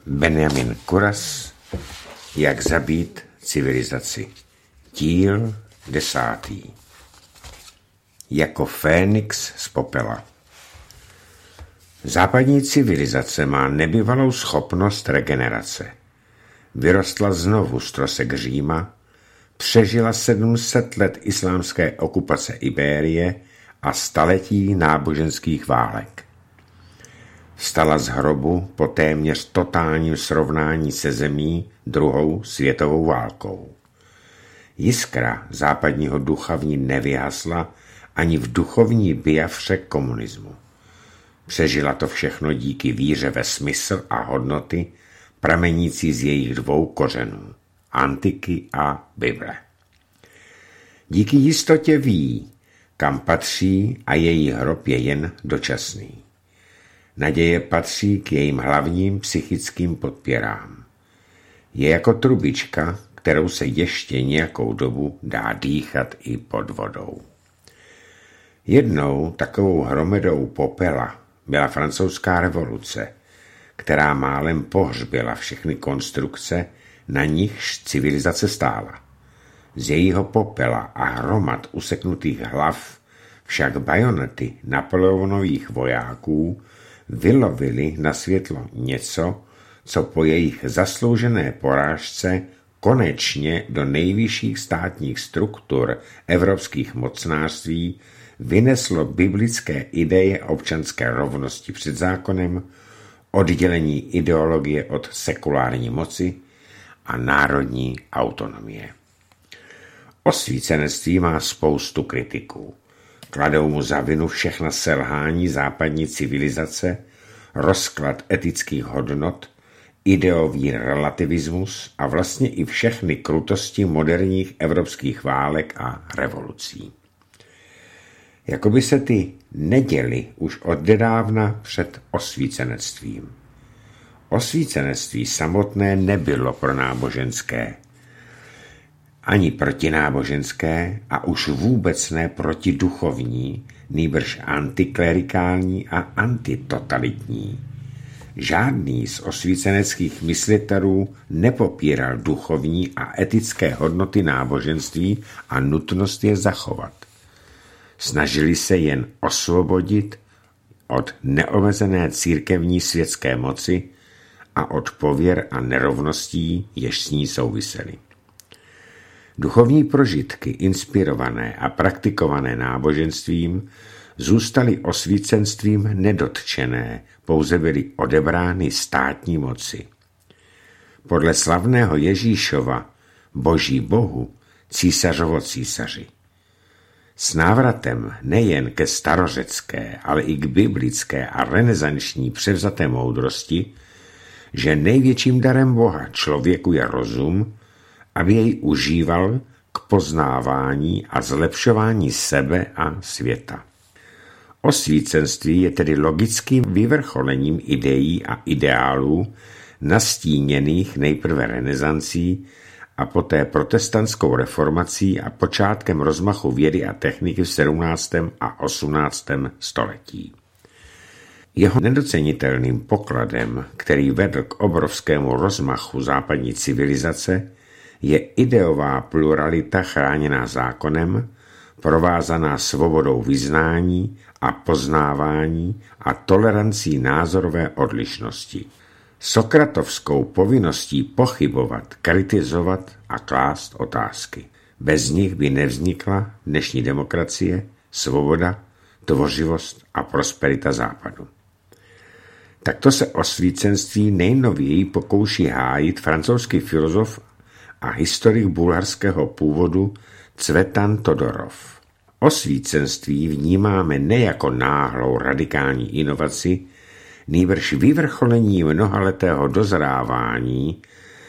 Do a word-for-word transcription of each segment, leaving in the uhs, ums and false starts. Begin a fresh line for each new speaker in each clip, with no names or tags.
Benjamin Kuras, Jak zabít civilizaci. Díl desátý. Jako Fénix z popela. Západní civilizace má nebývalou schopnost regenerace. Vyrostla znovu z trosek Říma, přežila sedm set let islámské okupace Ibérie a staletí náboženských válek. Vstala z hrobu po téměř totálním srovnání se zemí druhou světovou válkou. Jiskra západního ducha v ní nevyhasla ani v duchovní biafře komunismu. Přežila to všechno díky víře ve smysl a hodnoty pramenící z jejich dvou kořenů, antiky a Bible. Díky jistotě ví, kam patří a její hrob je jen dočasný. Naděje patří k jejím hlavním psychickým podpěrám. Je jako trubička, kterou se ještě nějakou dobu dá dýchat i pod vodou. Jednou takovou hromedou popela byla francouzská revoluce, která málem pohřbila všechny konstrukce, na nichž civilizace stála. Z jejího popela a hromad useknutých hlav však bajonety Napoleonových vojáků vylovili na světlo něco, co po jejich zasloužené porážce konečně do nejvyšších státních struktur evropských mocnářství vyneslo biblické ideje občanské rovnosti před zákonem, oddělení ideologie od sekulární moci a národní autonomie. Osvícenství má spoustu kritiků. Kladou mu za vinu všechna selhání západní civilizace, rozklad etických hodnot, ideový relativismus a vlastně i všechny krutosti moderních evropských válek a revolucí. Jakoby se ty neděly už odedávna před osvícenectvím. Osvícenectví samotné nebylo pro náboženské, ani protináboženské a už vůbec ne protiduchovní, nýbrž antiklerikální a antitotalitní. Žádný z osvíceneckých myslitelů nepopíral duchovní a etické hodnoty náboženství a nutnost je zachovat. Snažili se jen osvobodit od neomezené církevní světské moci a od pověr a nerovností, jež s ní souvisely. Duchovní prožitky, inspirované a praktikované náboženstvím, zůstaly osvícenstvím nedotčené, pouze byly odebrány státní moci. Podle slavného Ježíšova Boží Bohu, císařovo císaři. S návratem nejen ke starořecké, ale i k biblické a renesanční převzaté moudrosti, že největším darem Boha člověku je rozum, aby jej užíval k poznávání a zlepšování sebe a světa. Osvícenství je tedy logickým vyvrcholením ideí a ideálů nastíněných nejprve renesancí a poté protestantskou reformací a počátkem rozmachu vědy a techniky v sedmnáctém a osmnáctém století. Jeho nedocenitelným pokladem, který vedl k obrovskému rozmachu západní civilizace, je ideová pluralita chráněná zákonem, provázaná svobodou vyznání a poznávání a tolerancí názorové odlišnosti. Sokratovskou povinností pochybovat, kritizovat a klást otázky. Bez nich by nevznikla dnešní demokracie, svoboda, tvořivost a prosperita západu. Takto se osvícenství nejnověji pokouší hájit francouzský filozof a historik bulharského původu Cvetan Todorov. Osvícenství vnímáme ne jako náhlou radikální inovaci, nýbrž vyvrcholení mnohaletého dozrávání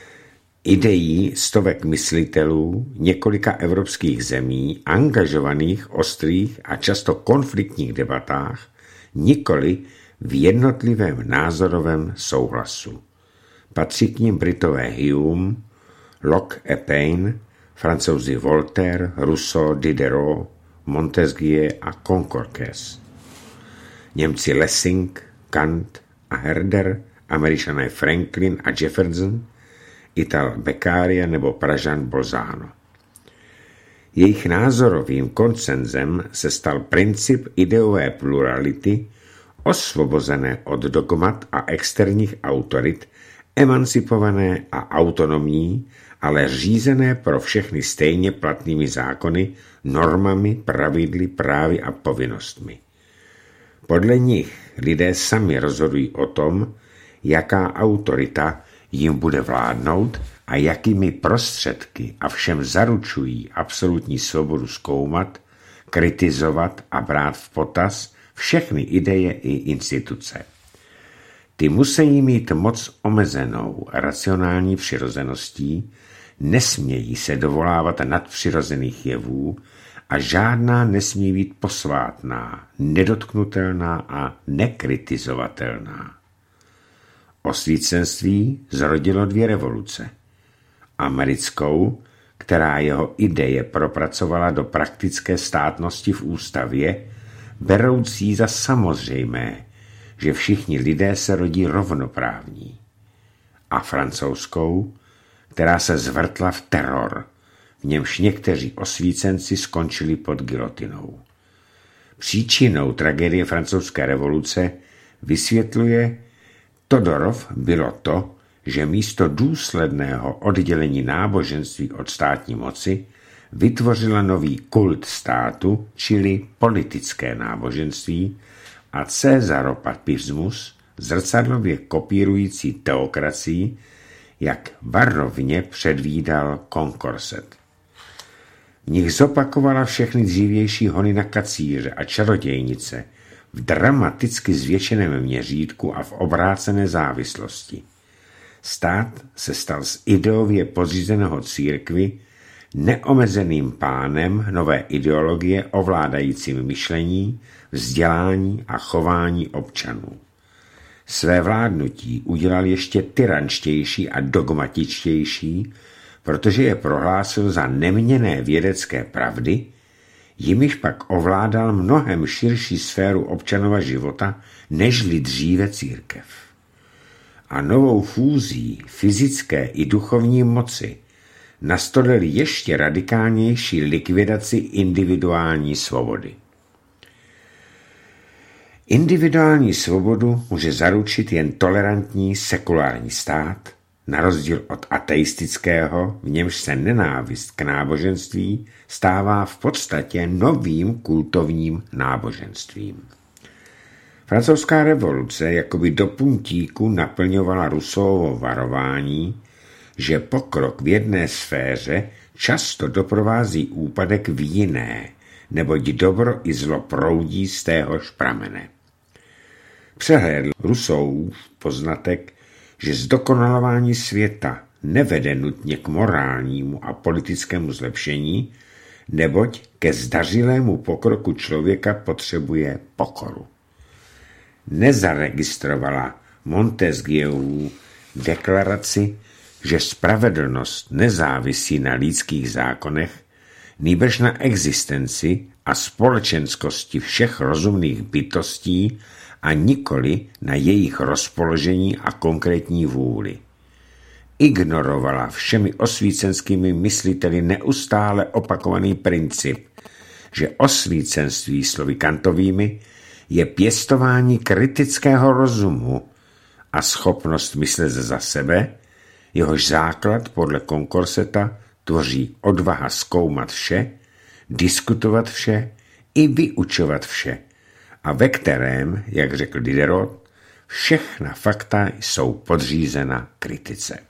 ideí stovek myslitelů několika evropských zemí angažovaných v ostrých a často konfliktních debatách, nikoli v jednotlivém názorovém souhlasu. Patří k nim Britové Hume, Locke a Paine, Francouzi Voltaire, Rousseau, Diderot, Montesquieu a Concorques, Němci Lessing, Kant a Herder Američané Franklin a Jefferson, Ital Beccaria nebo Pražan Bolzano. Jejich názorovým konsenzem se stal princip ideové plurality, osvobozené od dogmat a externích autorit, emancipované a autonomní, ale řízené pro všechny stejně platnými zákony, normami, pravidly, právy a povinnostmi. Podle nich lidé sami rozhodují o tom, jaká autorita jim bude vládnout a jakými prostředky a všem zaručují absolutní svobodu zkoumat, kritizovat a brát v potaz všechny ideje i instituce. Ty musí mít moc omezenou racionální přirozeností, nesmějí se dovolávat nadpřirozených jevů a žádná nesmí být posvátná, nedotknutelná a nekritizovatelná. Osvícenství zrodilo dvě revoluce. Americkou, která jeho ideje propracovala do praktické státnosti v ústavě, beroucí za samozřejmé, že všichni lidé se rodí rovnoprávní. A francouzskou, která se zvrtla v teror, v němž někteří osvícenci skončili pod gilotinou. Příčinou tragédie francouzské revoluce vysvětluje Todorov bylo to, že místo důsledného oddělení náboženství od státní moci vytvořila nový kult státu, čili politické náboženství, a Cesaropapismus, zrcadlově kopírující teokracii, jak varovně předvídal Condorcet. V nich zopakovala všechny dřívější hony na kacíře a čarodějnice v dramaticky zvětšeném měřítku a v obrácené závislosti. Stát se stal z ideově podřízeného církvi neomezeným pánem nové ideologie ovládajícím myšlení, vzdělání a chování občanů. Své vládnutí udělal ještě tyrančtější a dogmatičtější, protože je prohlásil za neměnné vědecké pravdy, jimiž pak ovládal mnohem širší sféru občanova života, nežli dříve církev. A novou fúzí fyzické i duchovní moci nastolil ještě radikálnější likvidaci individuální svobody. Individuální svobodu může zaručit jen tolerantní sekulární stát, na rozdíl od ateistického, v němž se nenávist k náboženství stává v podstatě novým kultovním náboženstvím. Francouzská revoluce jakoby do puntíku naplňovala Rousseauovo varování, že pokrok v jedné sféře často doprovází úpadek v jiné, neboť dobro i zlo proudí z téhož pramene. Přehlédl Rousseauův poznatek, že zdokonalování světa nevede nutně k morálnímu a politickému zlepšení, neboť ke zdařilému pokroku člověka potřebuje pokoru. Nezaregistrovala Montesquieuovu deklaraci, že spravedlnost nezávisí na lidských zákonech, nýbrž na existenci a společenskosti všech rozumných bytostí a nikoli na jejich rozpoložení a konkrétní vůli. Ignorovala všemi osvícenskými mysliteli neustále opakovaný princip, že osvícenství slovy Kantovými je pěstování kritického rozumu a schopnost myslet za sebe, jehož základ podle Condorceta tvoří odvaha zkoumat vše, diskutovat vše i vyučovat vše, a ve kterém, jak řekl Diderot, všechna fakta jsou podřízena kritice.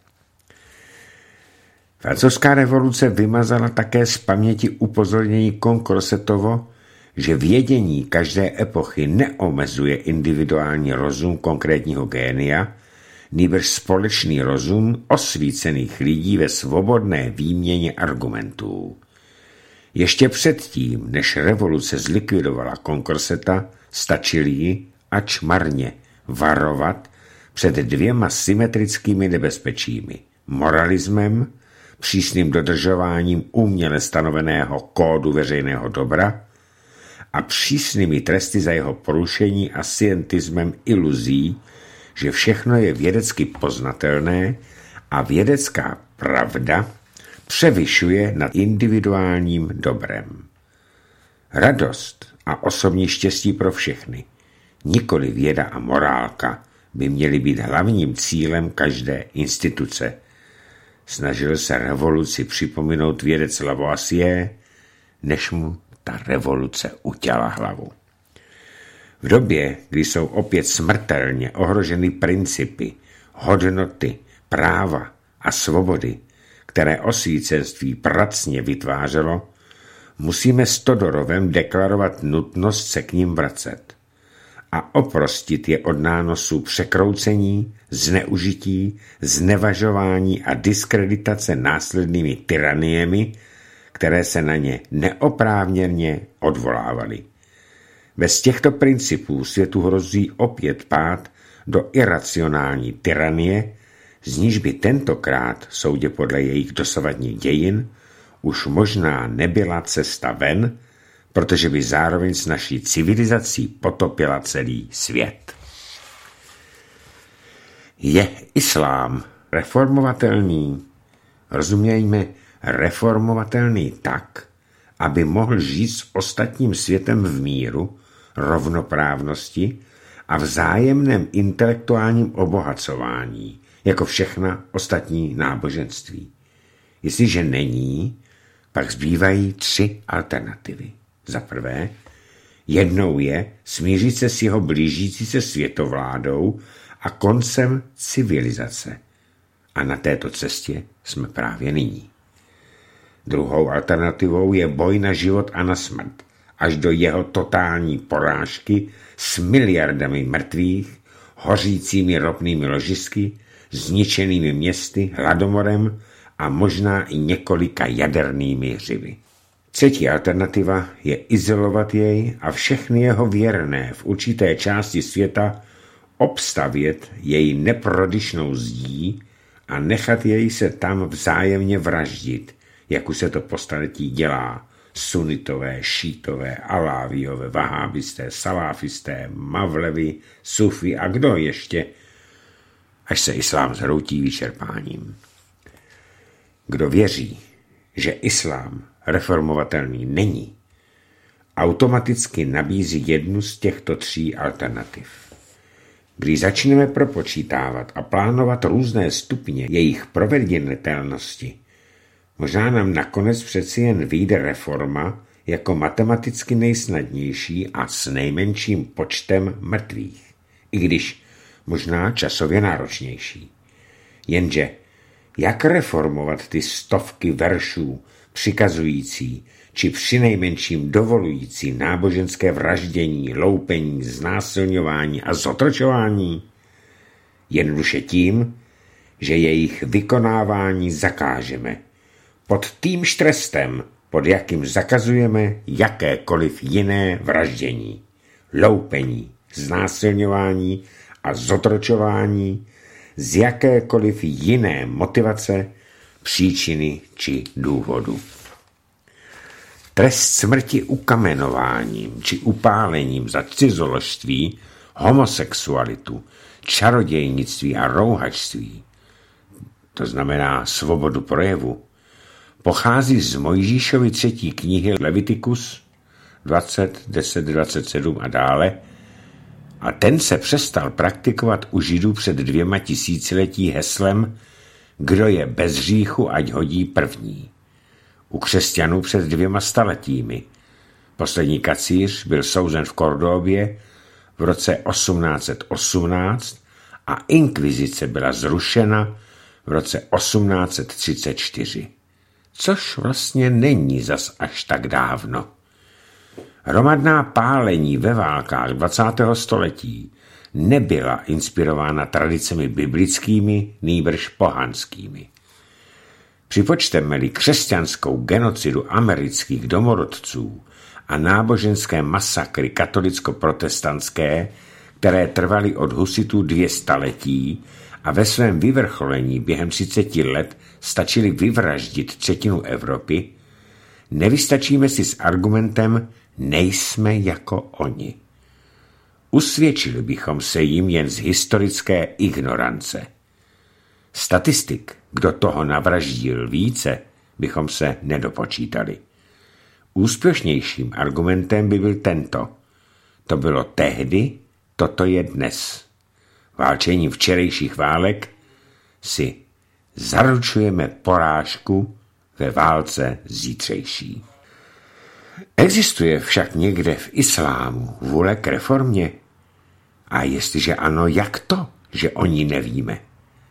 Francouzská revoluce vymazala také z paměti upozornění Condorcetovo, že vědění každé epochy neomezuje individuální rozum konkrétního génia, nýbrž společný rozum osvícených lidí ve svobodné výměně argumentů. Ještě předtím, než revoluce zlikvidovala Condorceta, stačil jí, ač marně, varovat před dvěma symetrickými nebezpečími: moralismem, přísným dodržováním uměle stanoveného kódu veřejného dobra a přísnými tresty za jeho porušení a scientismem iluzí, že všechno je vědecky poznatelné a vědecká pravda převyšuje nad individuálním dobrem. Radost a osobní štěstí pro všechny, nikoli věda a morálka, by měly být hlavním cílem každé instituce. Snažil se revoluci připomenout vědec Lavoisier, než mu ta revoluce utěla hlavu. V době, kdy jsou opět smrtelně ohroženy principy, hodnoty, práva a svobody, které osvícenství pracně vytvářelo, musíme s Todorovem deklarovat nutnost se k nim vracet a oprostit je od nánosů překroucení, zneužití, znevažování a diskreditace následnými tyraniemi, které se na ně neoprávněně odvolávaly. Bez těchto principů světu hrozí opět pád do iracionální tyranie, z níž by tentokrát, soudě podle jejich dosavadních dějin, už možná nebyla cesta ven, protože by zároveň s naší civilizací potopila celý svět. Je islám reformovatelný? Rozumějme, reformovatelný tak, aby mohl žít s ostatním světem v míru, rovnoprávnosti a vzájemném intelektuálním obohacování, jako všechna ostatní náboženství. Jestliže není, pak zbývají tři alternativy. Za prvé, jednou je smířit se s jeho blížící se světovládou a koncem civilizace. A na této cestě jsme právě nyní. Druhou alternativou je boj na život a na smrt, až do jeho totální porážky s miliardami mrtvých, hořícími ropnými ložisky, zničenými městy, hladomorem a možná i několika jadernými hřivy. Třetí alternativa je izolovat jej a všechny jeho věrné v určité části světa obstavět jej neprodyšnou zdí a nechat jej se tam vzájemně vraždit, jak už se to po staletí dělá. Sunitové, šítové, alávíové, vahábisté, saláfisté, mavlevi, sufi a kdo ještě, až se islám zhroutí vyčerpáním. Kdo věří, že islám reformovatelný není, automaticky nabízí jednu z těchto tří alternativ. Když začneme propočítávat a plánovat různé stupně jejich proveditelnosti, možná nám nakonec přeci jen vyjde reforma jako matematicky nejsnadnější a s nejmenším počtem mrtvých, i když možná časově náročnější. Jenže jak reformovat ty stovky veršů přikazující či přinejmenším dovolující náboženské vraždění, loupení, znásilňování a zotročování? Jednoduše tím, že jejich vykonávání zakážeme, pod týmž trestem, pod jakým zakazujeme jakékoliv jiné vraždění, loupení, znásilňování a zotročování z jakékoliv jiné motivace, příčiny či důvodu. Trest smrti ukamenováním či upálením za cizoložství, homosexualitu, čarodějnictví a rouhačství, to znamená svobodu projevu, pochází z Mojžíšovy třetí knihy Levitikus dvacet, deset, dvacet sedm a dále a ten se přestal praktikovat u Židů před dvěma tisíciletí heslem kdo je bez hříchu, ať hodí první. U křesťanů před dvěma staletími. Poslední kacíř byl souzen v Kordobě v roce osmnáct set osmnáct a inkvizice byla zrušena v roce osmnáct set třicet čtyři. Což vlastně není zas až tak dávno. Hromadná pálení ve válkách dvacátého století nebyla inspirována tradicemi biblickými, nýbrž pohanskými. Připočteme-li křesťanskou genocidu amerických domorodců a náboženské masakry katolicko-protestantské, které trvaly od husitů dvě staletí a ve svém vyvrcholení během třiceti let stačili vyvraždit třetinu Evropy, nevystačíme si s argumentem nejsme jako oni. Usvědčili bychom se jim jen z historické ignorance. Statistik, kdo toho navraždil více, bychom se nedopočítali. Úspěšnějším argumentem by byl tento. To bylo tehdy, toto je dnes. Válčením včerejších válek si zaručujeme porážku ve válce zítřejší. Existuje však někde v islámu vůle k reformě? A jestliže ano, jak to, že o ní nevíme?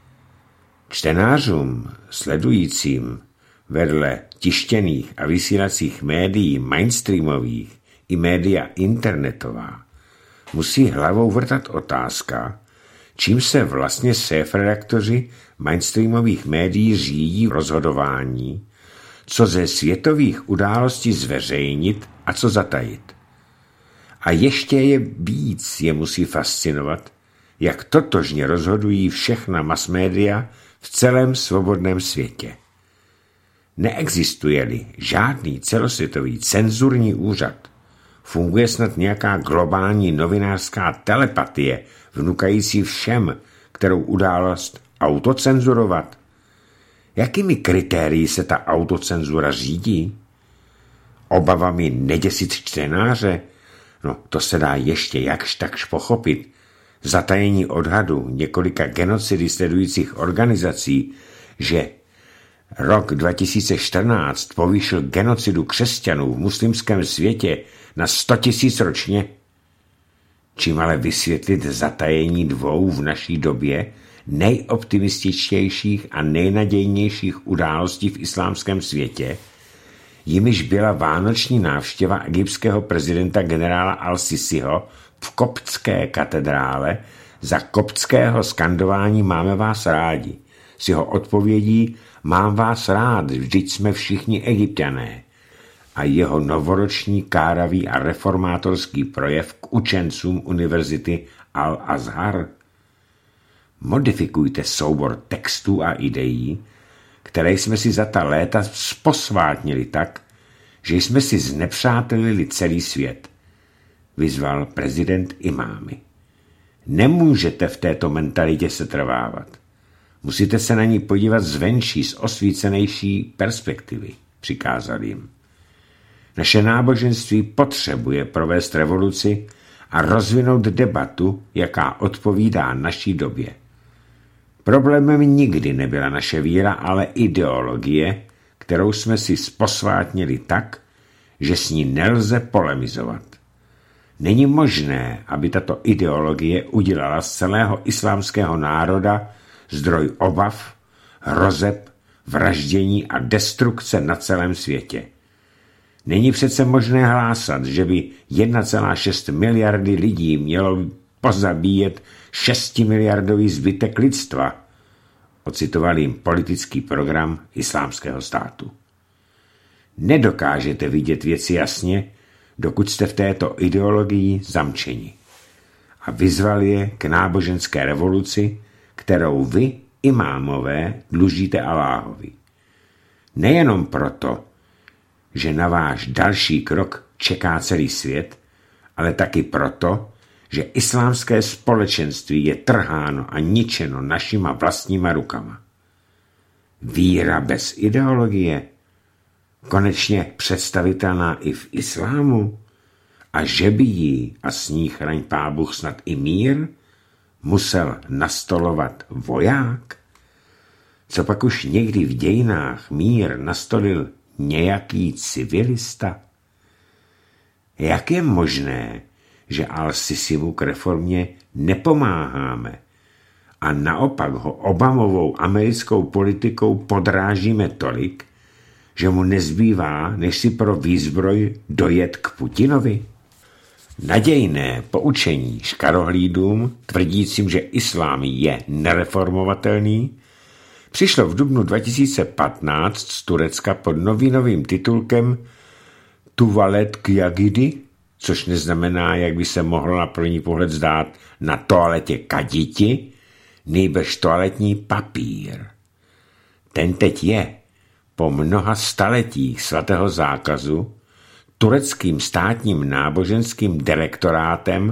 Čtenářům sledujícím vedle tištěných a vysílacích médií mainstreamových i média internetová musí hlavou vrtat otázka, čím se vlastně šéfredaktoři mainstreamových médií řídí v rozhodování, co ze světových událostí zveřejnit a co zatajit. A ještě je víc je musí fascinovat, jak totožně rozhodují všechna masmédia v celém svobodném světě. Neexistuje-li žádný celosvětový cenzurní úřad, funguje snad nějaká globální novinářská telepatie, vnukající všem, kterou událost autocenzurovat? Jakými kritérii se ta autocenzura řídí? Obavami neděsit čtenáře? No, to se dá ještě jakž takž pochopit. Zatajení odhadu několika genocidy sledujících organizací, že rok dva tisíce čtrnáct povýšil genocidu křesťanů v muslimském světě na sto tisíc ročně. Čím ale vysvětlit zatajení dvou v naší době nejoptimističtějších a nejnadějnějších událostí v islámském světě, jimiž byla vánoční návštěva egyptského prezidenta generála Al-Sisiho v koptské katedrále za koptského skandování Máme vás rádi, s jeho odpovědí Mám vás rád, vždyť jsme všichni Egypťané, a jeho novoroční káravý a reformátorský projev k učencům univerzity Al-Azhar. Modifikujte soubor textů a ideí, které jsme si za ta léta posvátnili tak, že jsme si znepřátelili celý svět, vyzval prezident imámy. Nemůžete v této mentalitě setrvávat. Musíte se na ní podívat zvenčí z osvícenější perspektivy, přikázal jim. Naše náboženství potřebuje provést revoluci a rozvinout debatu, jaká odpovídá naší době. Problémem nikdy nebyla naše víra, ale ideologie, kterou jsme si posvátnili tak, že s ní nelze polemizovat. Není možné, aby tato ideologie udělala z celého islámského národa zdroj obav, hrozeb, vraždění a destrukce na celém světě. Není přece možné hlásat, že by jedna celá šest miliardy lidí mělo pozabíjet šestimiliardový zbytek lidstva, ocitoval jim politický program Islámského státu. Nedokážete vidět věci jasně, dokud jste v této ideologii zamčeni. A vyzval je k náboženské revoluci, kterou vy, imámové, dlužíte Alláhovi. Nejenom proto, že na váš další krok čeká celý svět, ale taky proto, že islámské společenství je trháno a ničeno našima vlastníma rukama. Víra bez ideologie, konečně představitelná i v islámu, a že by jí, a s ní chraň Pán Bůh snad i mír, musel nastolovat voják? Co pak už někdy v dějinách mír nastolil nějaký civilista? Jak je možné, že Al-Sisimu k reformě nepomáháme a naopak ho Obamovou americkou politikou podrážíme tolik, že mu nezbývá, než si pro výzbroj dojet k Putinovi? Nadějné poučení škarohlídům, tvrdícím, že islám je nereformovatelný, přišlo v dubnu dva tisíce patnáct z Turecka pod novinovým titulkem Tuvalet Kjagidi, což neznamená, jak by se mohlo na první pohled zdát, na toaletě kaditi, nýbrž toaletní papír. Ten teď je, po mnoha staletích svatého zákazu, tureckým státním náboženským direktorátem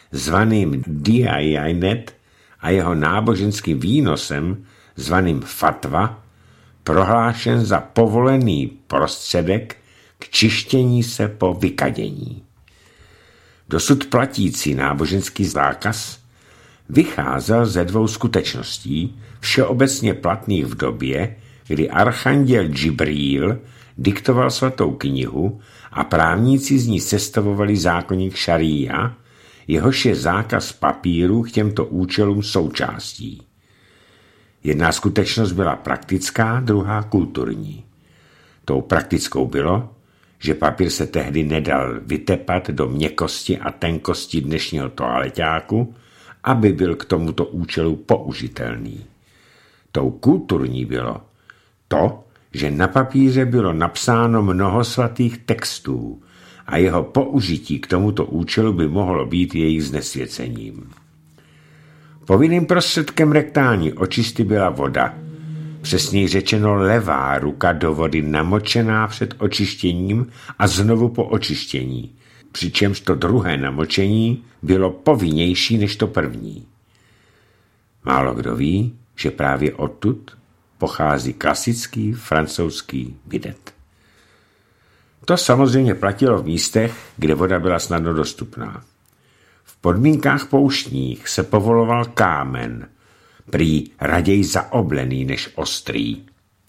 zvaným Diyanet a jeho náboženským výnosem zvaným fatva prohlášen za povolený prostředek k čištění se po vykadění. Dosud platící náboženský zákaz vycházel ze dvou skutečností, všeobecně platných v době, kdy archanděl Džibril diktoval svatou knihu a právníci z ní sestavovali zákoník šaría, jehož je zákaz papíru k těmto účelům součástí. Jedna skutečnost byla praktická, druhá kulturní. Tou praktickou bylo, že papír se tehdy nedal vytepat do měkkosti a tenkosti dnešního toaleťáku, aby byl k tomuto účelu použitelný. Tou kulturní bylo to, že na papíře bylo napsáno mnoho svatých textů a jeho použití k tomuto účelu by mohlo být jejich znesvěcením. Povinným prostředkem rektální očisty byla voda, přesněji řečeno levá ruka do vody namočená před očištěním a znovu po očištění, přičemž to druhé namočení bylo povinnější než to první. Málo kdo ví, že právě odtud pochází klasický francouzský bidet. To samozřejmě platilo v místech, kde voda byla snadno dostupná. V podmínkách pouštních se povoloval kámen, prý raději zaoblený než ostrý.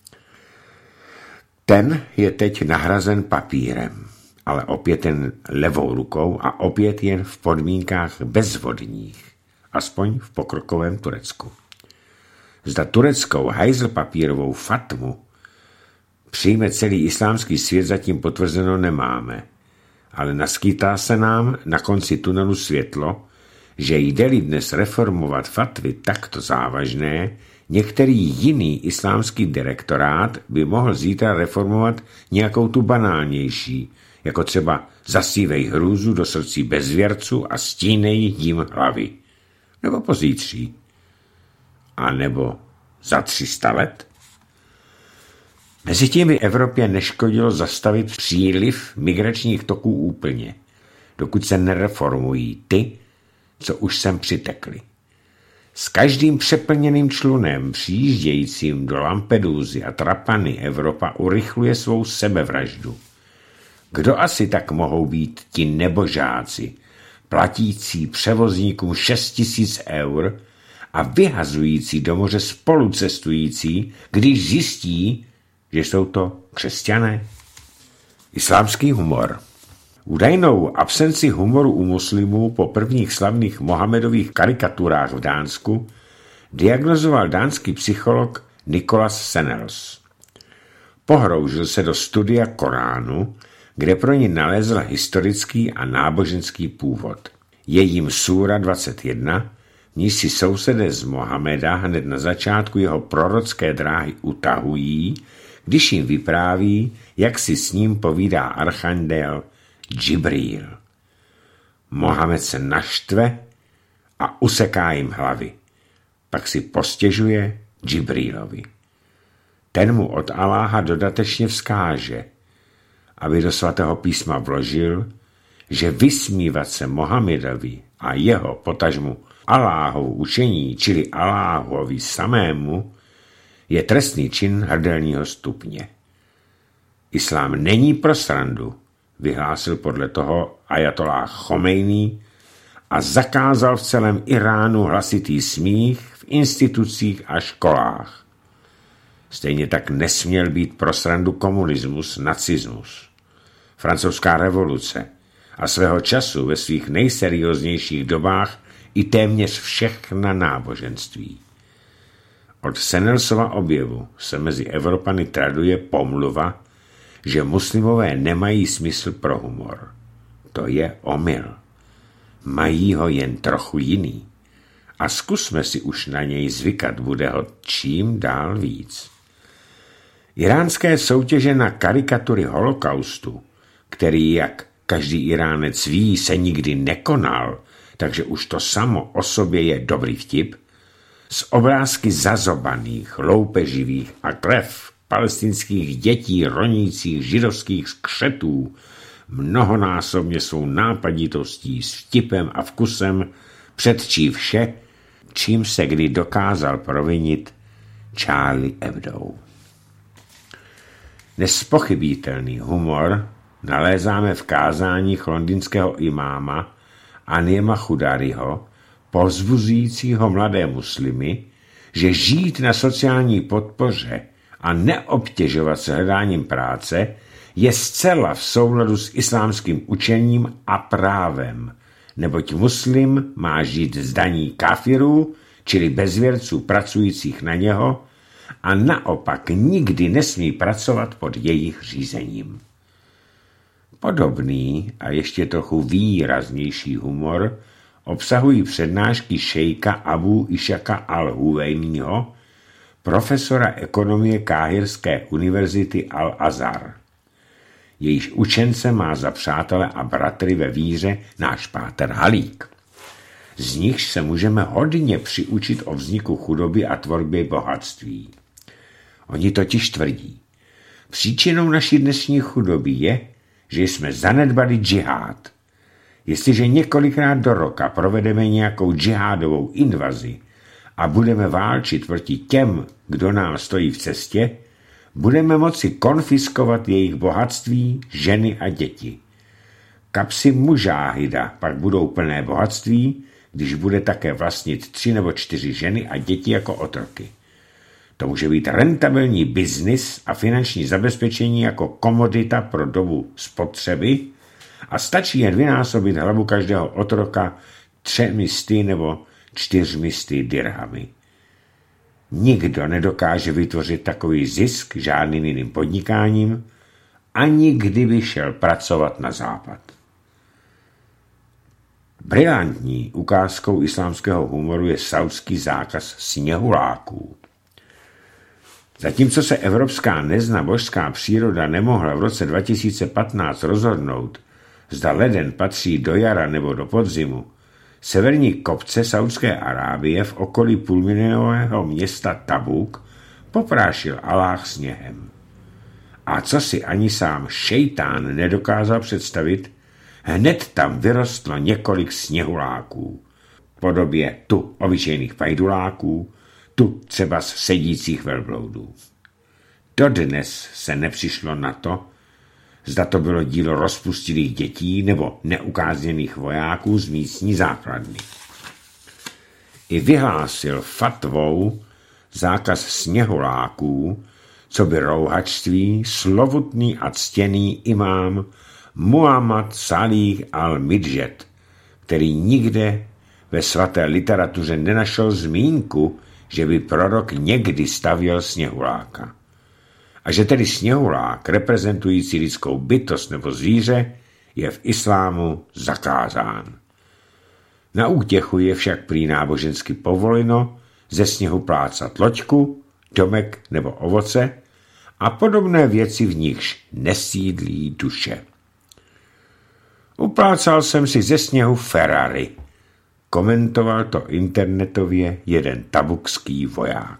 Ten je teď nahrazen papírem, ale opět jen levou rukou a opět jen v podmínkách bezvodních, aspoň v pokrokovém Turecku. Zda tureckou hajzlpapírovou fatmu přijme celý islámský svět, zatím potvrzeno nemáme, ale naskýtá se nám na konci tunelu světlo, že jde-li dnes reformovat fatvy takto závažné, některý jiný islámský direktorát by mohl zítra reformovat nějakou tu banálnější, jako třeba zasívej hrůzu do srdcí bezvěrců a stínej jim hlavy. Nebo pozítří. A nebo za tři sta let. Mezitím by Evropě neškodilo zastavit příliv migračních toků úplně, dokud se nereformují ty, co už sem přitekli. S každým přeplněným člunem přijíždějícím do Lampedusy a Trapany Evropa urychluje svou sebevraždu. Kdo asi tak mohou být ti nebožáci, platící převozníkům šest tisíc eur a vyhazující do moře spolucestující, když zjistí, že jsou to křesťané? Islámský humor. Údajnou absenci humoru u muslimů po prvních slavných Mohamedových karikaturách v Dánsku diagnozoval dánský psycholog Nicholas Sennels. Pohroužil se do studia Koránu, kde pro ní nalezl historický a náboženský původ. Je jim súra dvacet jedna, v níž si sousedé z Mohameda hned na začátku jeho prorocké dráhy utahují, když jim vypráví, jak si s ním povídá archanděl Džibril. Mohamed se naštve a useká jim hlavy. Pak si postěžuje Džibrilovi. Ten mu od Aláha dodatečně vzkáže, aby do svatého písma vložil, že vysmívat se Mohamedovi a jeho potažmu Aláhovu učení, čili Aláhovi samému, je trestný čin hrdelního stupně. Islám není pro srandu, vyhlásil podle toho ajatolláh Chomejný a zakázal v celém Iránu hlasitý smích v institucích a školách. Stejně tak nesměl být pro srandu komunismus, nacismus, francouzská revoluce a svého času ve svých nejserióznějších dobách i téměř všechna náboženství. Od Sennelsova objevu se mezi Evropany traduje pomluva, že muslimové nemají smysl pro humor. To je omyl. Mají ho jen trochu jiný. A zkusme si už na něj zvykat, bude ho čím dál víc. Iránské soutěže na karikatury holokaustu, který, jak každý Iránec ví, se nikdy nekonal, takže už to samo o sobě je dobrý vtip, z obrázky zazobaných, loupeživých a krev palestinských dětí ronících židovských skřetů mnohonásobně svou nápaditostí, s vtipem a vkusem předčí vše, čím se kdy dokázal provinit Charlie Hebdo. Nespochybitelný humor nalézáme v kázáních londýnského imáma Aniema Chudariho, povzbuzujícího mladé muslimy, že žít na sociální podpoře a neobtěžovat se hledáním práce je zcela v souladu s islámským učením a právem, neboť muslim má žít z daní kafirů, čili bezvěrců pracujících na něho, a naopak nikdy nesmí pracovat pod jejich řízením. Podobný a ještě trochu výraznější humor obsahují přednášky šejka Abu Išaka al-Huvejního, profesora ekonomie Káhirské univerzity Al-Azhar. Jejíž učence má za přátele a bratry ve víře náš páter Halík. Z nichž se můžeme hodně přiučit o vzniku chudoby a tvorbě bohatství. Oni totiž tvrdí, příčinou naší dnešní chudoby je, že jsme zanedbali džihád. Jestliže několikrát do roka provedeme nějakou džihádovou invazi a budeme válčit proti těm, kdo nám stojí v cestě, budeme moci konfiskovat jejich bohatství, ženy a děti. Kapsy mužáhida pak budou plné bohatství, když bude také vlastnit tři nebo čtyři ženy a děti jako otroky. To může být rentabilní biznis a finanční zabezpečení jako komodita pro dobu spotřeby a stačí jen vynásobit hlavu každého otroka třemi sty nebo čtyřmi sty dirhamy. Nikdo nedokáže vytvořit takový zisk žádným jiným podnikáním, ani kdyby šel pracovat na západ. Brilantní ukázkou islámského humoru je saudský zákaz sněhuláků. Zatímco se evropská neznabožská příroda nemohla v roce dva tisíce patnáct rozhodnout, zda leden patří do jara nebo do podzimu, severní kopce Saudské Arábie v okolí půlmilionového města Tabuk poprášil Aláh sněhem. A co si ani sám šejtán nedokázal představit, hned tam vyrostlo několik sněhuláků, v podobě tu obyčejných pajduláků, tu třeba z sedících velbloudů. Dodnes se nepřišlo na to, zda to bylo dílo rozpustilých dětí nebo neukázněných vojáků z místní základny. I vyhlásil fatvou zákaz sněhuláků, co by rouhačství slovutný a ctěný imám Muhammad Salih al-Midžet, který nikde ve svaté literatuře nenašel zmínku, že by prorok někdy stavěl sněhuláka. A že tedy sněhulák, reprezentující lidskou bytost nebo zvíře, je v islámu zakázán. Na útěchu je však prý nábožensky povoleno ze sněhu plácat loďku, domek nebo ovoce a podobné věci, v nichž nesídlí duše. Uplácal jsem si ze sněhu Ferrari, komentoval to internetově jeden tabukský voják.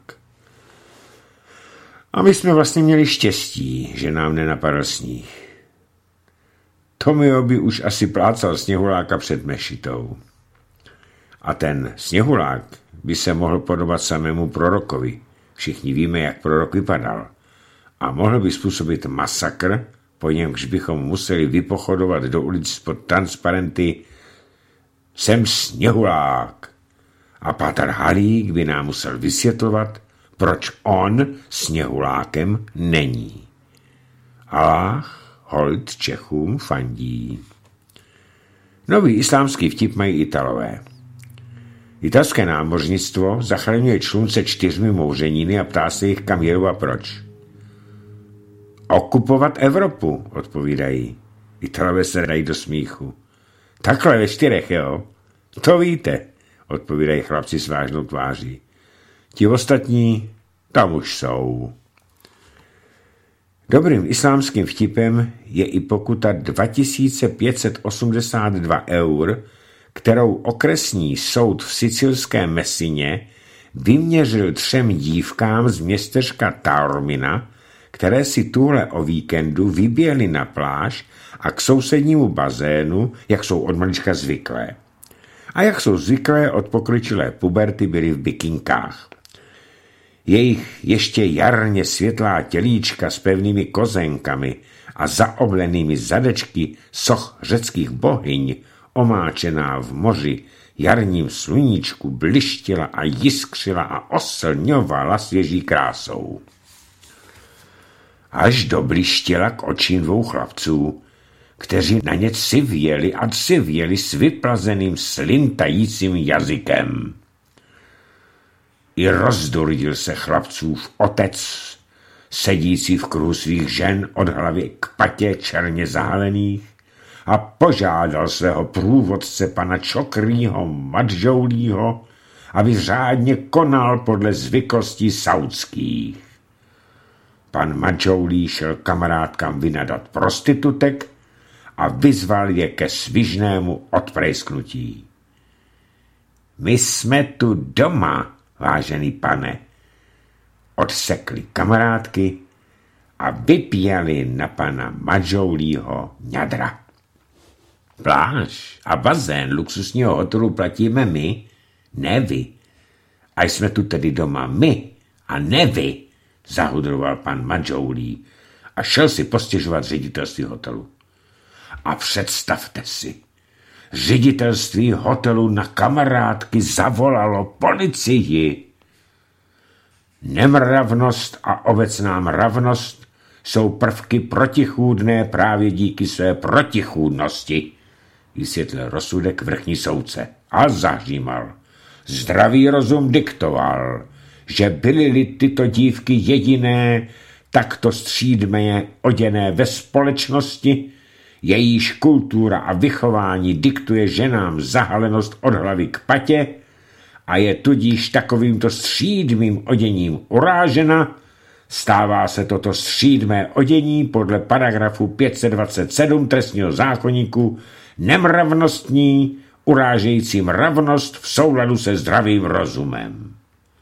A my jsme vlastně měli štěstí, že nám nenapadl sníh. Tomio by už asi plácal sněhuláka před mešitou. A ten sněhulák by se mohl podobat samému prorokovi. Všichni víme, jak prorok vypadal. A mohl by způsobit masakr, po němž bychom museli vypochodovat do ulic pod transparenty Jsem sněhulák. A páter Halík by nám musel vysvětlovat, proč on sněhulákem není. Aláh hold Čechům fandí. Nový islámský vtip mají Italové. Italské námořnictvo zachraňuje člunce čtyřmi mouřeniny a ptá se jich, kam jedou a proč. Okupovat Evropu, odpovídají. Italové se dají do smíchu. Takhle ve čtyřech, jo? To víte, odpovídají chlapci s vážnou tváří. Ti ostatní tam už jsou. Dobrým islámským vtipem je i pokuta dva tisíce pět set osmdesát dva eur, kterou okresní soud v sicilském Messině vyměřil třem dívkám z městečka Taormina, které si tuhle o víkendu vyběhly na pláž a k sousednímu bazénu, jak jsou od malička zvyklé. A jak jsou zvyklé od pokročilé puberty, byly v bikinkách. Jejich ještě jarně světlá tělíčka s pevnými kozenkami a zaoblenými zadečky soch řeckých bohyň, omáčená v moři jarním sluníčku, blištila a jiskřila a oslňovala svěží krásou. Až doblištila k očím dvou chlapců, kteří na ně civěli a civěli s vyplazeným slintajícím jazykem. I rozdurdil se chlapcův otec, sedící v kruhu svých žen od hlavy k patě černě zahalených, a požádal svého průvodce pana Čokrýho Madžoulího, aby řádně konal podle zvyklostí saudských. Pan Madžoulí šel kamarádkám vynadat prostitutek a vyzval je ke svižnému odprejsknutí. My jsme tu doma, vážený pane, odsekli kamarádky a vypíjali na pana Madžoulího ňadra. Pláž a bazén luxusního hotelu platíme my, ne vy. A jsme tu tedy doma my a ne vy, zahudroval pan Madžoulí a šel si postěžovat ředitelství hotelu. A představte si, ředitelství hotelu na kamarádky zavolalo policii. Nemravnost a obecná mravnost jsou prvky protichůdné právě díky své protichůdnosti, vysvětlil rozsudek vrchní soudce a zahřímal. Zdravý rozum diktoval, že byly-li tyto dívky jediné, takto střídmě oděné ve společnosti, jejíž kultura a vychování diktuje ženám zahalenost od hlavy k patě a je tudíž takovýmto střídmým oděním urážena, stává se toto střídmé odění podle paragrafu pět set dvacet sedm trestního zákoníku nemravnostní, urážející mravnost v souladu se zdravým rozumem.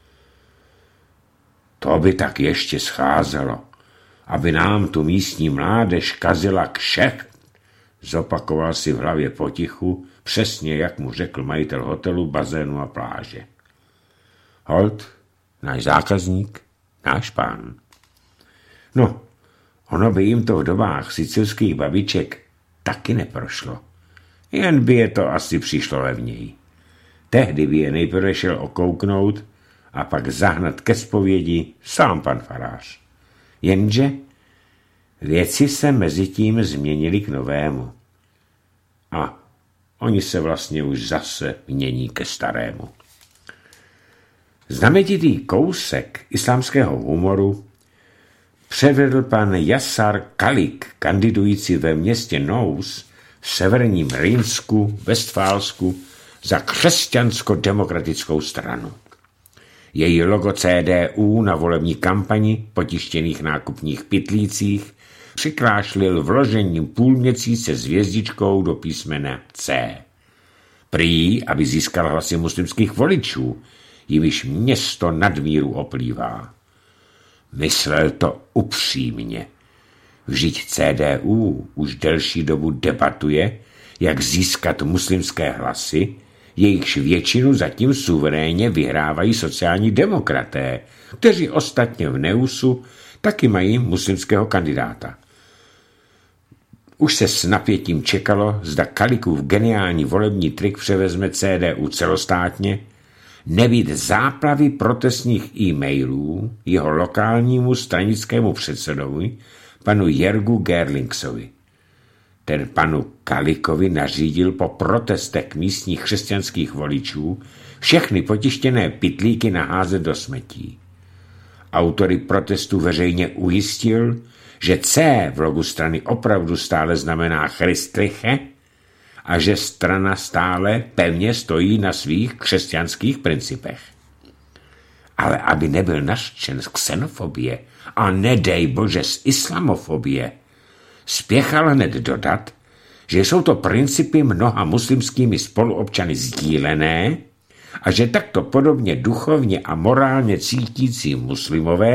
To by tak ještě scházelo, aby nám tu místní mládež kazila kšeft, zopakoval si v hlavě potichu, přesně jak mu řekl majitel hotelu, bazénu a pláže. Holt, náš zákazník, náš pán. No, ono by jim to v dobách sicilských babiček taky neprošlo. Jen by je to asi přišlo levněji. Tehdy by je nejprve šel okouknout a pak zahnat ke zpovědi sám pan farář. Jenže věci se mezi tím změnily k novému. A oni se vlastně už zase mění ke starému. Znametitý kousek islámského humoru převedl pan Jasar Kalik, kandidující ve městě Nous v severním Rýnsku, Vestfálsku, za křesťansko-demokratickou stranu. Její logo C D U na volební kampani po tištěných nákupních pytlících přikrášlil vložením půlměsíce s hvězdičkou do písmene C. Prý, aby získal hlasy muslimských voličů, jimiž město nadmíru oplývá. Myslel to upřímně. Vždyť C D U už delší dobu debatuje, jak získat muslimské hlasy, jejichž většinu zatím suverénně vyhrávají sociální demokraté, kteří ostatně v Neusu taky mají muslimského kandidáta. Už se s napětím čekalo, zda Kalikův geniální volební trik převezme C D U celostátně, nebýt záplavy protestních e-mailů jeho lokálnímu stranickému předsedovi, panu Jergu Gerlingsovi. Ten panu Kalikovi nařídil po protestech místních křesťanských voličů všechny potištěné pytlíky naházet do smetí. Autory protestu veřejně ujistil, že C v logu strany opravdu stále znamená Christliche a že strana stále pevně stojí na svých křesťanských principech. Ale aby nebyl nařčen z xenofobie a nedej bože z islamofobie, spěchal hned dodat, že jsou to principy mnoha muslimskými spoluobčany sdílené a že takto podobně duchovně a morálně cítící muslimové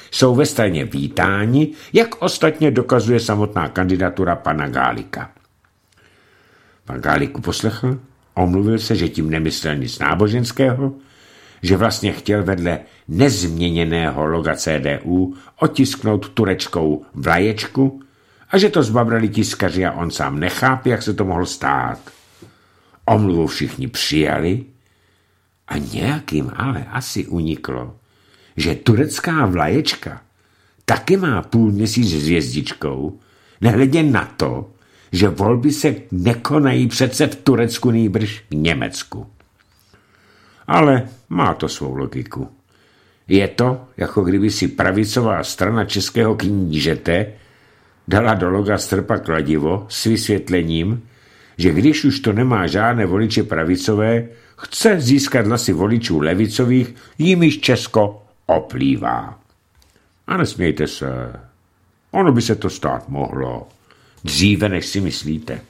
jsou ve straně vítáni, jak ostatně dokazuje samotná kandidatura pana Gálika. Pan Gálik poslechl, omluvil se, že tím nemyslel nic náboženského, že vlastně chtěl vedle nezměněného loga C D U otisknout tureckou vlaječku a že to zbabrali tiskaři a on sám nechápe, jak se to mohlo stát. Omluvu všichni přijali a nějakým ale asi uniklo, že turecká vlaječka taky má půl měsíc s hvězdičkou, nehledě na to, že volby se nekonají přece v Turecku, nýbrž v Německu. Ale má to svou logiku. Je to, jako kdyby si pravicová strana českého knížete dala do loga strpa kladivo s vysvětlením, že když už to nemá žádné voliče pravicové, chce získat hlasy voličů levicových, jimiž Česko oplývá. A nesmějte se, ono by se to stát mohlo. Dříve, než si myslíte.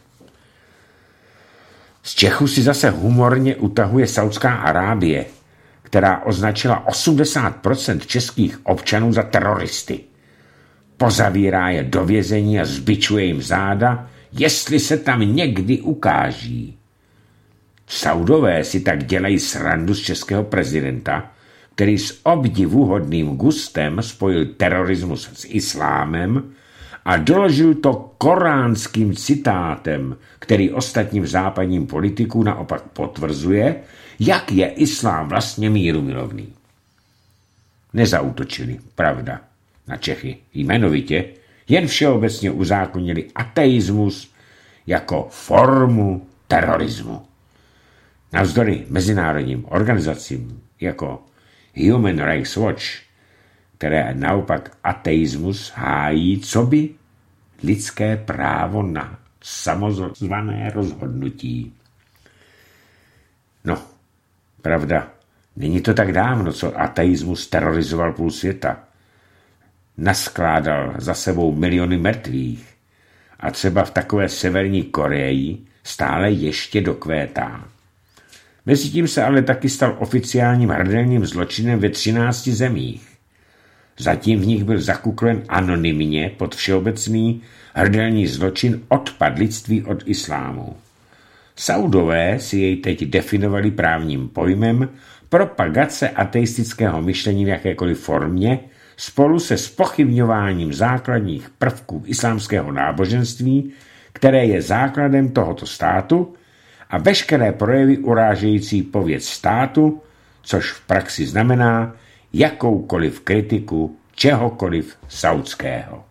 Z Čechu si zase humorně utahuje Saudská Arábie, která označila osmdesát procent českých občanů za teroristy. Pozavírá je do vězení a zbičuje jim záda, jestli se tam někdy ukáží. Saudové si tak dělají srandu z českého prezidenta, který s obdivuhodným gustem spojil terorismus s islámem a doložil to koránským citátem, který ostatním západním politikům naopak potvrzuje, jak je islám vlastně mírumilovný. Nezaútočili, pravda, na Čechy jmenovitě, jen všeobecně uzákonili ateismus jako formu terorismu. Navzdory mezinárodním organizacím jako Human Rights Watch, které naopak ateismus hájí, co by lidské právo na samozvané rozhodnutí. No, pravda, není to tak dávno, co ateismus terorizoval půl světa. Naskládal za sebou miliony mrtvých a třeba v takové severní Koreji stále ještě dokvétá. Mezitím se ale taky stal oficiálním hrdelním zločinem ve třinácti zemích. Zatím v nich byl zakuklen anonymně pod všeobecný hrdelní zločin odpad lidství od islámu. Saudové si jej teď definovali právním pojmem propagace ateistického myšlení v jakékoliv formě spolu se zpochybňováním základních prvků islámského náboženství, které je základem tohoto státu, a veškeré projevy urážející pověst státu, což v praxi znamená jakoukoliv kritiku čehokoliv saudského.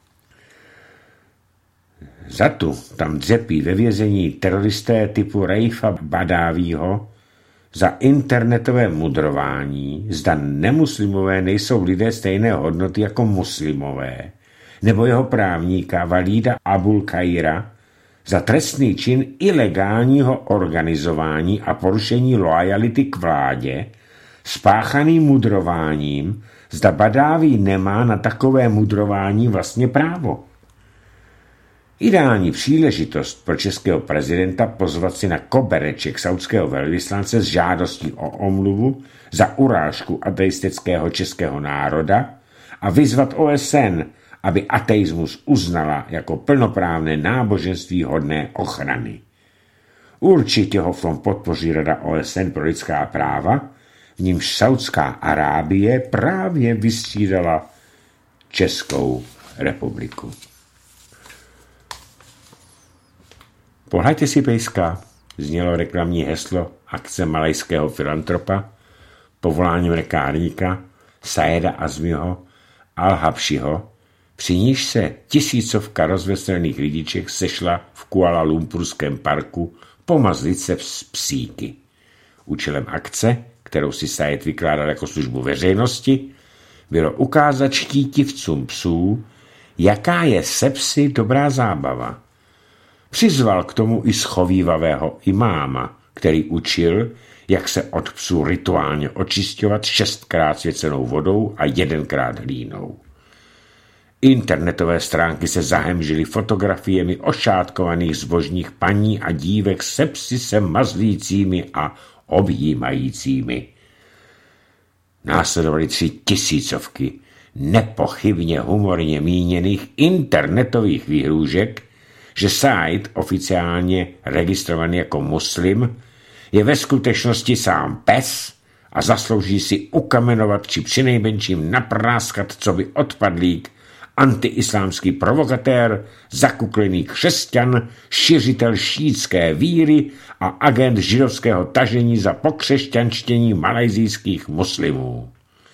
Za tu tam dřepí ve vězení teroristé typu Raifa Badavího za internetové mudrování, zda nemuslimové nejsou lidé stejné hodnoty jako muslimové, nebo jeho právníka Valída Abul Kaira za trestný čin ilegálního organizování a porušení loajality k vládě, spáchaným mudrováním, zda Badaví nemá na takové mudrování vlastně právo. Ideální příležitost pro českého prezidenta pozvat si na kobereček saudského velvyslance s žádostí o omluvu za urážku ateistického českého národa a vyzvat O S N, aby ateismus uznala jako plnoprávné náboženství hodné ochrany. Určitě ho v tom podpoří Rada O S N pro lidská práva, v nímž Saudská Arábie právě vystřídala Českou republiku. Pohlaďte si pejska, znělo reklamní heslo akce malajského filantropa, povoláním rekárníka Saeda Azmiho Al-Habšiho, při níž se tisícovka rozveselných lidiček sešla v Kuala Lumpurském parku pomazlit se s psíky. Účelem akce, kterou si Saed vykládal jako službu veřejnosti, bylo ukázat štítivcům psů, jaká je se psy dobrá zábava. Přizval k tomu i schovívavého imáma, který učil, jak se od psů rituálně očisťovat šestkrát svěcenou vodou a jedenkrát hlínou. Internetové stránky se zahemžily fotografiemi ošátkovaných zbožních paní a dívek se psy se mazlícími a objímajícími. Následovaly tři tisícovky nepochybně humorně míněných internetových výhrůžek, že Said, oficiálně registrovaný jako muslim, je ve skutečnosti sám pes a zaslouží si ukamenovat či přinejmenším napráskat coby odpadlík, antiislámský provokatér, zakuklený křesťan, šiřitel šítské víry a agent židovského tažení za pokřesťanštění malajzijských muslimů.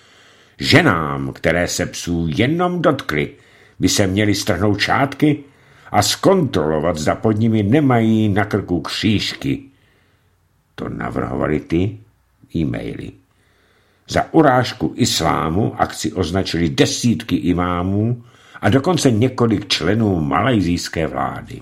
Ženám, které se psů jenom dotkly, by se měly strhnout šátky a zkontrolovat, zda pod nimi nemají na krku křížky. To navrhovali ty e-maily. Za urážku islámu akci označili desítky imámů a dokonce několik členů malajzijské vlády.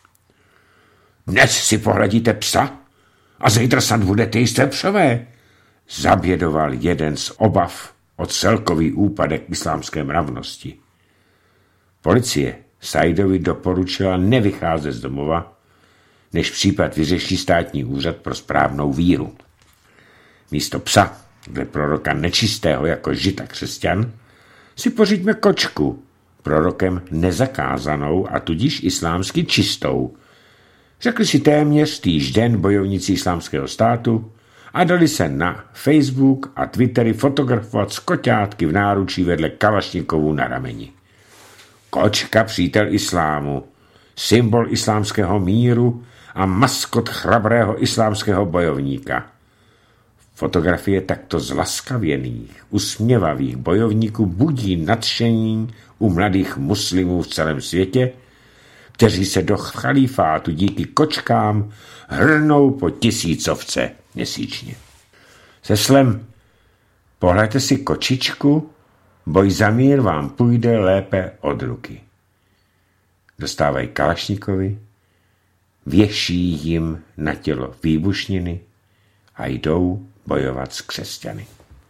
Dnes si pohledíte psa a zítra snad budete jíst vepřové, zabědoval jeden z obav o celkový úpadek islámské mravnosti. Policie Saidovi doporučila nevycházet z domova, než případ vyřeší státní úřad pro správnou víru. Místo psa, dle proroka nečistého jako žid a křesťan, si pořiďme kočku, prorokem nezakázanou a tudíž islámsky čistou. Řekli si téměř týž den bojovníci islámského státu a dali se na Facebook a Twittery fotografovat s koťátky v náručí vedle Kalašnikovů na rameni. Kočka přítel islámu, symbol islámského míru a maskot chrabrého islámského bojovníka. Fotografie takto zlaskavěných, usměvavých bojovníků budí nadšení u mladých muslimů v celém světě, kteří se do chalífátu díky kočkám hrnou po tisícovce měsíčně. Se slem pohledajte si kočičku, boj za mír vám půjde lépe od ruky. Dostávají Kalašníkovi, věší jim na tělo výbušniny a jdou bojovat s křesťany.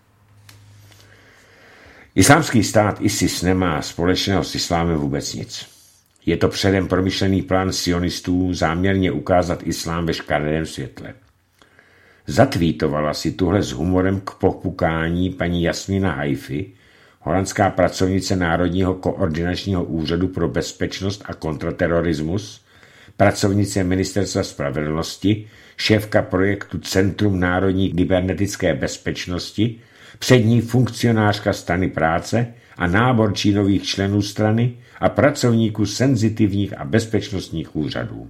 Islámský stát ISIS nemá společného s islámem vůbec nic. Je to předem promyšlený plán sionistů záměrně ukázat islám ve škaredém světle. Zatvítovala si tuhle s humorem k popukání paní Jasmina Haifi, holandská pracovnice Národního koordinačního úřadu pro bezpečnost a kontraterorismus, pracovnice Ministerstva spravedlnosti, šéfka projektu Centrum národní kybernetické bezpečnosti, přední funkcionářka strany práce a náborčí nových členů strany a pracovníků senzitivních a bezpečnostních úřadů.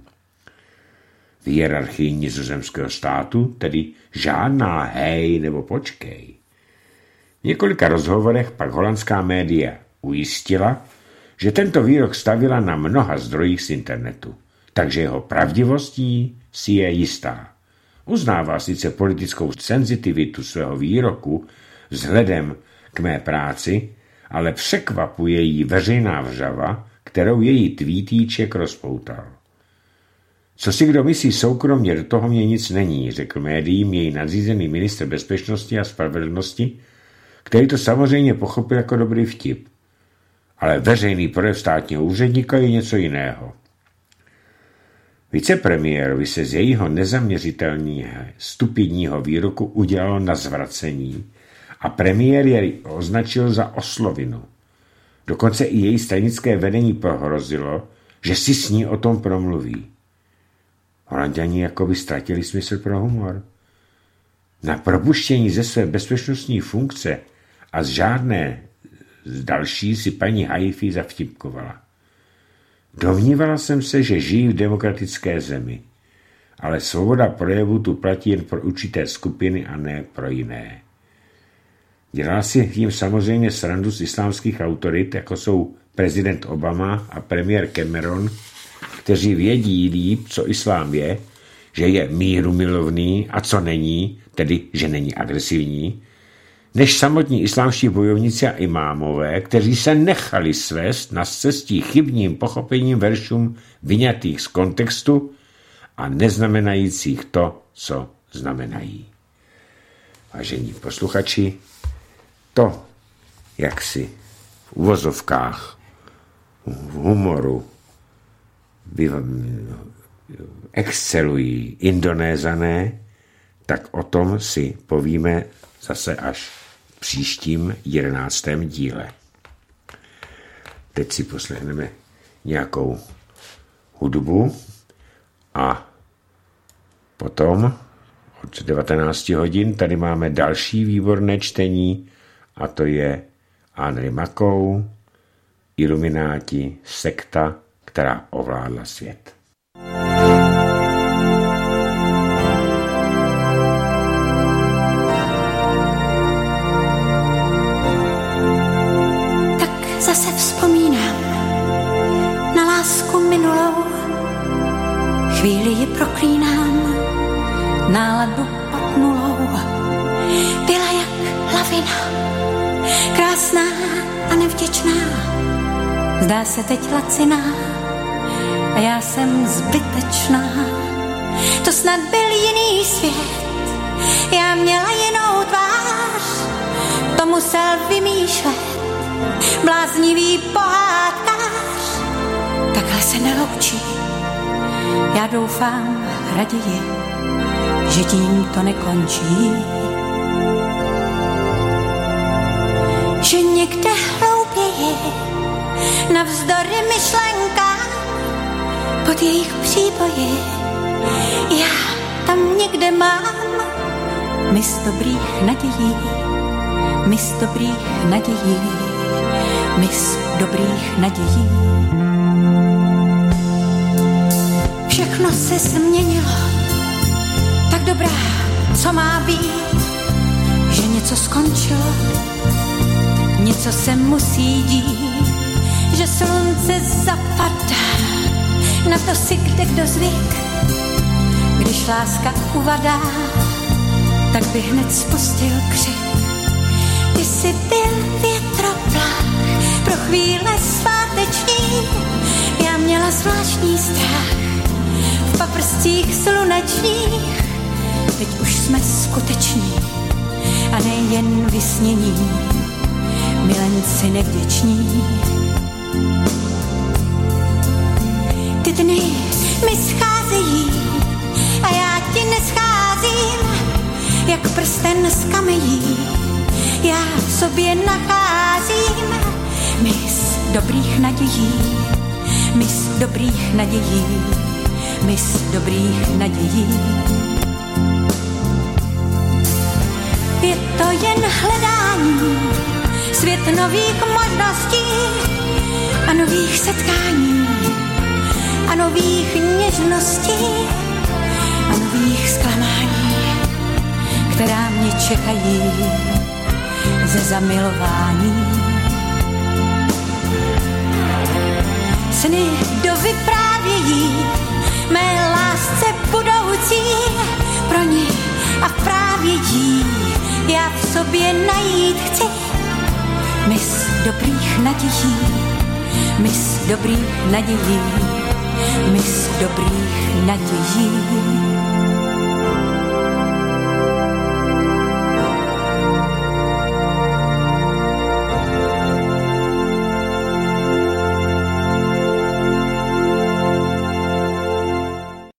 V hierarchii nizozemského státu tedy žádná hej nebo počkej. V několika rozhovorech pak holandská média ujistila, že tento výrok stavila na mnoha zdrojích z internetu, takže jeho pravdivostí si je jistá. Uznává sice politickou senzitivitu svého výroku vzhledem k mé práci, ale překvapuje jí veřejná vřava, kterou její tweetíček rozpoutal. Co si kdo myslí soukromně, do toho mě nic není, řekl médiím její nadřízený ministr bezpečnosti a spravedlnosti, který to samozřejmě pochopil jako dobrý vtip. Ale veřejný projev státního úředníka je něco jiného. Vicepremiérovi se z jejího nezaměřitelného stupidního výroku udělalo na zvracení a premiér jej označil za oslovinu. Dokonce i její stranické vedení pohrozilo, že si s ní o tom promluví. Holanďani jako by ztratili smysl pro humor. Na propuštění ze své bezpečnostní funkce a z žádné z další si paní Haifi zavtipkovala. Domnívala jsem se, že žijí v demokratické zemi, ale svoboda projevu tu platí jen pro určité skupiny a ne pro jiné. Dělala si tím samozřejmě srandu z islámských autorit, jako jsou prezident Obama a premiér Cameron, kteří vědí líp, co islám je, že je mírumilovný a co není, tedy že není agresivní, než samotní islámští bojovníci a imámové, kteří se nechali svést na cestí chybným pochopením veršům vyňatých z kontextu a neznamenajících to, co znamenají. Vážení posluchači, to, jak si v uvozovkách, v humoru excelují Indonézané, tak o tom si povíme zase až v příštím jedenáctém díle. teď si poslechneme nějakou hudbu a potom od devatenáct hodin tady máme další výborné čtení a to je Henri Makou, Ilumináti, sekta, která ovládla svět.
Tak zase vzpomínám na lásku minulou, chvíli ji proklínám, náladu pod nulou. Byla jak lavina, krásná a nevděčná, zdá se teď laciná a já jsem zbytečná. To snad byl jiný svět, já měla jinou tvář, to musel vymýšlet bláznivý pohádkář. Takhle se neloučí, já doufám raději, že tím to nekončí. Že někde hlouběji, navzdory myšlenkám, pod jejich příboji, já tam někde mám mis dobrých nadějí, mis dobrých nadějí, mis dobrých nadějí. Všechno se změnilo, tak dobrá, co má být, že něco skončilo, něco se musí dít, že slunce zapadá, na to si kde kdo zvyk. Když láska uvadá, tak by hned spustil křik. Ty jsi byl větroplach pro chvíle sváteční, já měla zvláštní strach v paprstích slunečních. Teď už jsme skuteční a nejen vysnění, milenci nevděční. Ty dny mi scházejí a já ti nescházím, jak prsten z kamejí, já v sobě nacházím mis dobrých nadějí, mis dobrých nadějí, mis dobrých nadějí. Je to jen hledání, svět nových možností a nových setkání a nových něžností a nových zklamání, která mě čekají ze zamilování. Sny dovyprávějí mé lásce budoucí, pro ní a právě jí já v sobě najít chci mis dobrých nadějí, mis dobrých nadějí, mis dobrých nadějí.